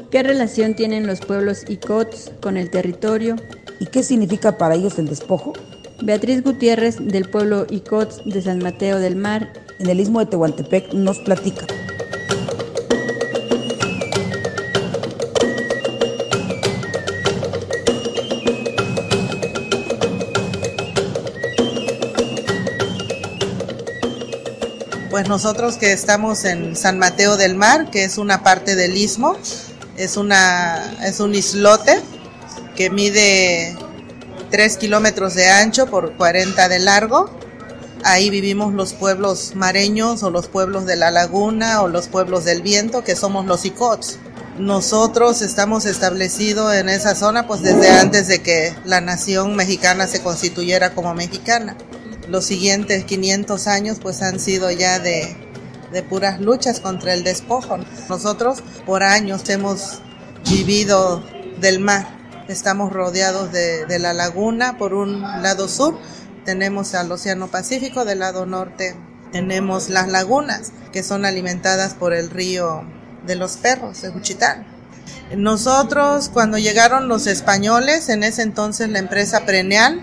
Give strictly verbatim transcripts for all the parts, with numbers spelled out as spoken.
¿Qué relación tienen los pueblos icots con el territorio? ¿Y qué significa para ellos el despojo? Beatriz Gutiérrez, del pueblo icots de San Mateo del Mar, en el Istmo de Tehuantepec, nos platica. Pues nosotros que estamos en San Mateo del Mar, que es una parte del istmo, es, una, es un islote que mide tres kilómetros de ancho por cuarenta de largo. Ahí vivimos los pueblos mareños o los pueblos de la laguna o los pueblos del viento, que somos los icots. Nosotros estamos establecidos en esa zona pues desde antes de que la nación mexicana se constituyera como mexicana. Los siguientes quinientos años pues han sido ya de, de puras luchas contra el despojo. Nosotros por años hemos vivido del mar. Estamos rodeados de, de la laguna por un lado sur. Tenemos al Océano Pacífico, del lado norte tenemos las lagunas que son alimentadas por el río de los Perros, de Juchitán. Nosotros cuando llegaron los españoles, en ese entonces la empresa Preneal,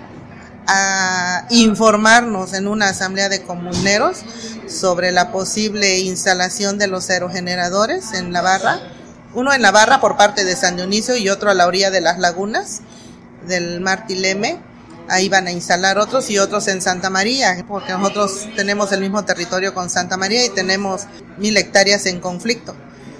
a informarnos en una asamblea de comuneros sobre la posible instalación de los aerogeneradores en la Barra, uno en la Barra por parte de San Dionisio y otro a la orilla de las lagunas del Mar Tileme. Ahí van a instalar otros y otros en Santa María, porque nosotros tenemos el mismo territorio con Santa María y tenemos mil hectáreas en conflicto.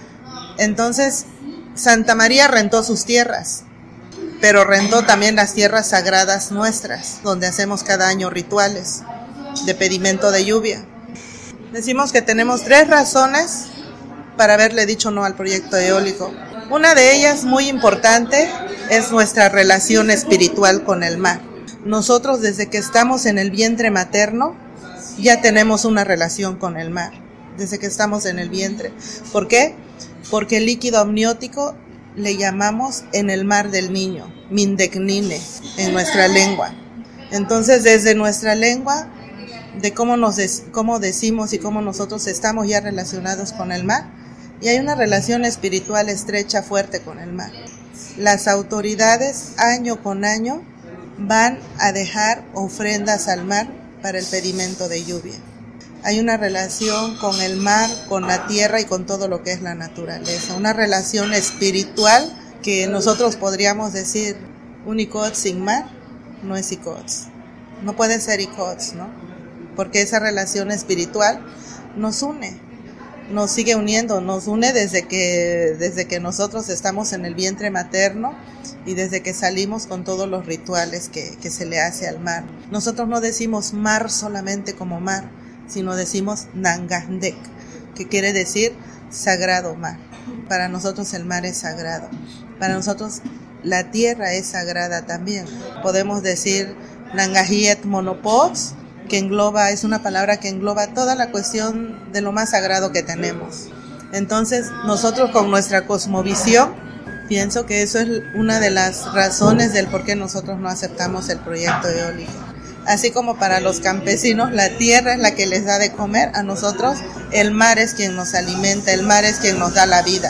Entonces, Santa María rentó sus tierras, pero rentó también las tierras sagradas nuestras, donde hacemos cada año rituales de pedimento de lluvia. Decimos que tenemos tres razones para haberle dicho no al proyecto eólico. Una de ellas, muy importante, es nuestra relación espiritual con el mar. Nosotros desde que estamos en el vientre materno ya tenemos una relación con el mar, desde que estamos en el vientre. ¿Por qué? Porque el líquido amniótico le llamamos en el mar del niño, Mindecnine, en nuestra lengua. Entonces desde nuestra lengua, de cómo, nos des, cómo decimos y cómo nosotros estamos ya relacionados con el mar, y hay una relación espiritual estrecha, fuerte con el mar. Las autoridades año con año van a dejar ofrendas al mar para el pedimento de lluvia. Hay una relación con el mar, con la tierra y con todo lo que es la naturaleza. Una relación espiritual que nosotros podríamos decir, un icot sin mar no es icot. No puede ser icot, ¿no? Porque esa relación espiritual nos une, nos sigue uniendo, nos une desde que, desde que nosotros estamos en el vientre materno y desde que salimos con todos los rituales que, que se le hace al mar. Nosotros no decimos mar solamente como mar, sino decimos Nangandek, que quiere decir sagrado mar. Para nosotros el mar es sagrado. Para nosotros la tierra es sagrada también. Podemos decir Nangahiet Monopods, que engloba, es una palabra que engloba toda la cuestión de lo más sagrado que tenemos. Entonces, nosotros con nuestra cosmovisión, pienso que eso es una de las razones del por qué nosotros no aceptamos el proyecto eólico. Así como para los campesinos la tierra es la que les da de comer, a nosotros el mar es quien nos alimenta, el mar es quien nos da la vida.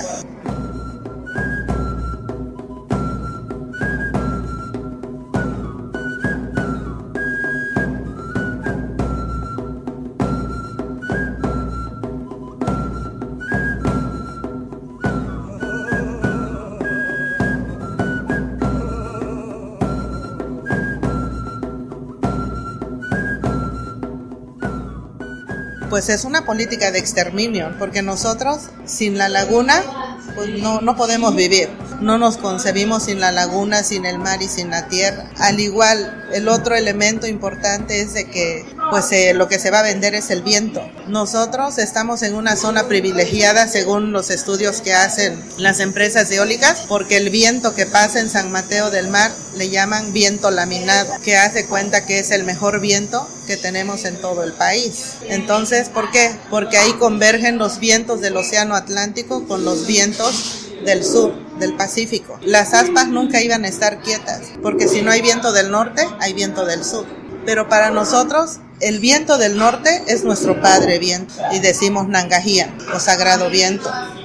Pues es una política de exterminio, porque nosotros sin la laguna pues no, no podemos vivir. No nos concebimos sin la laguna, sin el mar y sin la tierra. Al igual, el otro elemento importante es de que pues eh, lo que se va a vender es el viento. Nosotros estamos en una zona privilegiada según los estudios que hacen las empresas eólicas, porque el viento que pasa en San Mateo del Mar le llaman viento laminado, que hace cuenta que es el mejor viento que tenemos en todo el país. Entonces, ¿por qué? Porque ahí convergen los vientos del Océano Atlántico con los vientos del sur, del Pacífico. Las aspas nunca iban a estar quietas, porque si no hay viento del norte, hay viento del sur. Pero para nosotros, el viento del norte es nuestro padre viento, y decimos Nangajía, o sagrado viento.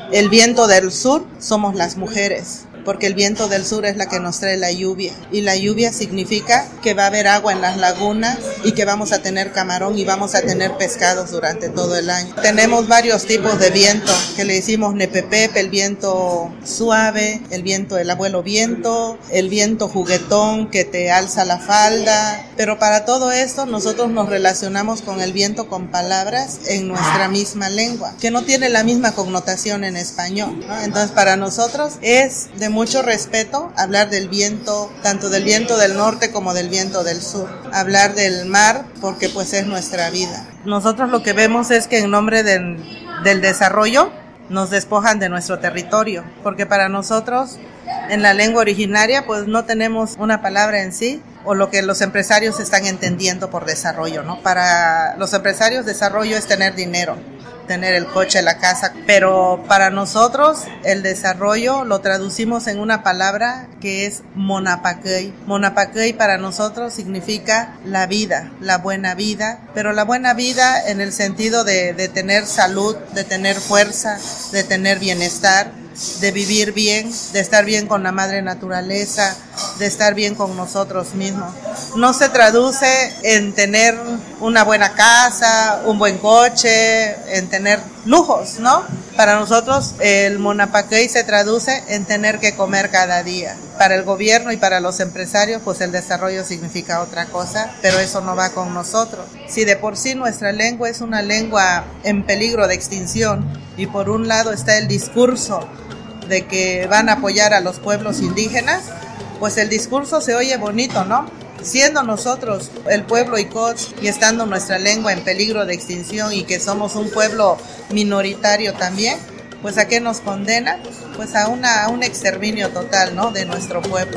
El viento del sur somos las mujeres, porque el viento del sur es la que nos trae la lluvia, y la lluvia significa que va a haber agua en las lagunas y que vamos a tener camarón y vamos a tener pescados durante todo el año. Tenemos varios tipos de viento, que le decimos nepepepe, el viento suave, el viento del abuelo viento, el viento juguetón que te alza la falda, pero para todo esto nosotros nos relacionamos con el viento con palabras en nuestra misma lengua, que no tiene la misma connotación en español, ¿no? Entonces para nosotros es de mucho respeto hablar del viento, tanto del viento del norte como del viento del sur. Hablar del mar porque pues es nuestra vida. Nosotros lo que vemos es que en nombre del, del desarrollo nos despojan de nuestro territorio, porque para nosotros en la lengua originaria pues no tenemos una palabra en sí, o lo que los empresarios están entendiendo por desarrollo, ¿no? Para los empresarios desarrollo es tener dinero, tener el coche, la casa, pero para nosotros el desarrollo lo traducimos en una palabra que es monapaquey. Monapaquey para nosotros significa la vida, la buena vida, pero la buena vida en el sentido de, de tener salud, de tener fuerza, de tener bienestar, de vivir bien, de estar bien con la madre naturaleza, de estar bien con nosotros mismos. No se traduce en tener una buena casa, un buen coche, en tener lujos, ¿no? Para nosotros el monapaquey se traduce en tener que comer cada día. Para el gobierno y para los empresarios, pues el desarrollo significa otra cosa, pero eso no va con nosotros. Si de por sí nuestra lengua es una lengua en peligro de extinción, y por un lado está el discurso de que van a apoyar a los pueblos indígenas, pues el discurso se oye bonito, ¿no? Siendo nosotros el pueblo Icotz y estando nuestra lengua en peligro de extinción y que somos un pueblo minoritario también, pues ¿a qué nos condena? Pues a, una, a un exterminio total, ¿no? De nuestro pueblo.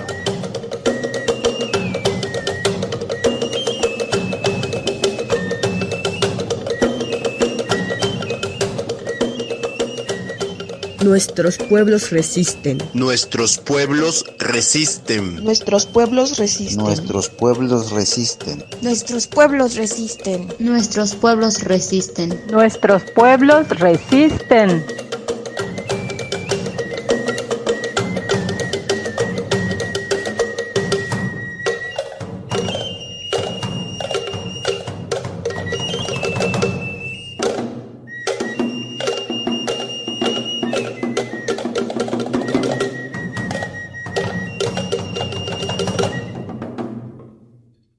Nuestros pueblos resisten. Nuestros pueblos resisten. Nuestros pueblos resisten. Nuestros pueblos resisten. Nuestros pueblos resisten. Nuestros pueblos resisten. Nuestros pueblos resisten.